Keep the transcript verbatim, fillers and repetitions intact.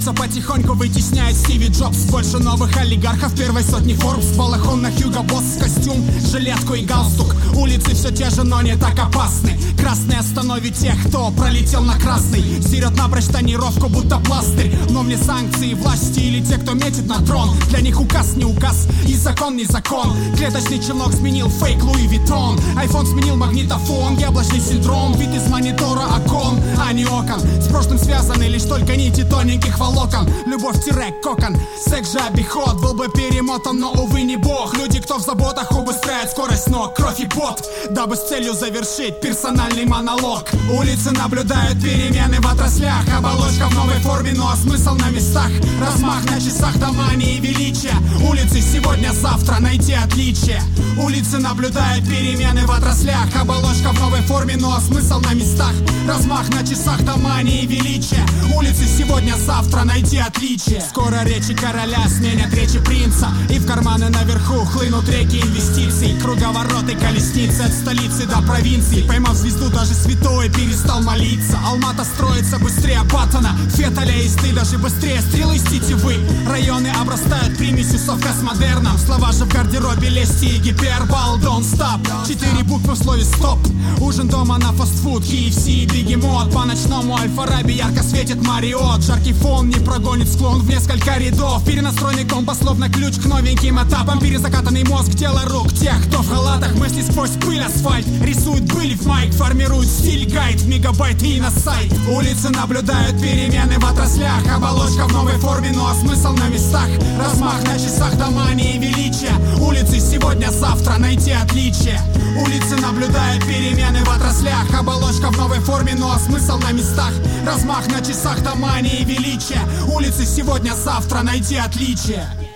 Улица потихоньку вытесняет Стиви Джобс. Больше новых олигархов первой сотни Forbes. Балахон на Хьюго Босс, костюм, жилетку и галстук. Улицы все те же, но не так опасны. Красный остановит тех, кто пролетел на красный. Стерет напрочь тонировку, будто пластырь. Но мне санкции власти или те, кто метит на трон. Для них указ не указ и закон не закон. Клеточный челнок сменил фейк Луи Виттон. Айфон сменил магнитофон. Яблочный синдром, вид из монитора окон, а не окон. С прошлым связаны лишь только нити тоненьких волокон. Любовь-кокон, секс же обиход. Был бы перемотан, но увы не бог. Люди, кто в заботах, убыстряет скорость ног. Кровь и пот, дабы с целью завершить персональный монолог. Улицы наблюдают перемены в отраслях. Оболочка в новой форме, но смысл на местах. Размах на часах до мании и величия. Улицы сегодня-завтра, найти отличие. Улицы наблюдают перемены в отраслях. Оболочка в новой форме, но смысл на местах. Размах на часах до мании и величия. Улицы сегодня-завтра, найти отличие. Скоро речи короля сменят речи принца. И в карманы наверху хлынут реки инвестиций. Круговороты колесницы от столицы до провинции. Поймав звезду, даже святой перестал молиться. Алмата строится быстрее Баттона, Феттеля и Сты, даже быстрее стрелы с тетивы. Районы обрастают примесью совка с модерном. Слова же в гардеробе лести и гипербол. Don't stop, четыре буквы в слове стоп. Ужин дома на фастфуд, кей эф си и бегемот. По ночному Аль-Фараби ярко светит Мариот. Жаркий фон не прогонит склон в несколько рядов. Перенастроенный компас словно ключ к новеньким этапам. Перезакатанный мозг, дело рук тех, кто в халатах. Мысли сквозь пыль, асфальт рисует быль в майк. Формирует стиль, гайд в мегабайт и на сайт. Улицы наблюдают перемены в отраслях. Оболочка в новой форме, но смысл на местах. Размах на часах до мании и величия. Улицы сегодня-завтра, найти отличие. Улицы наблюдают перемены в отраслях. Оболочка в новой форме, но смысл на местах. Размах на часах до мании и величия. Улицы сегодня-завтра, найти отличие.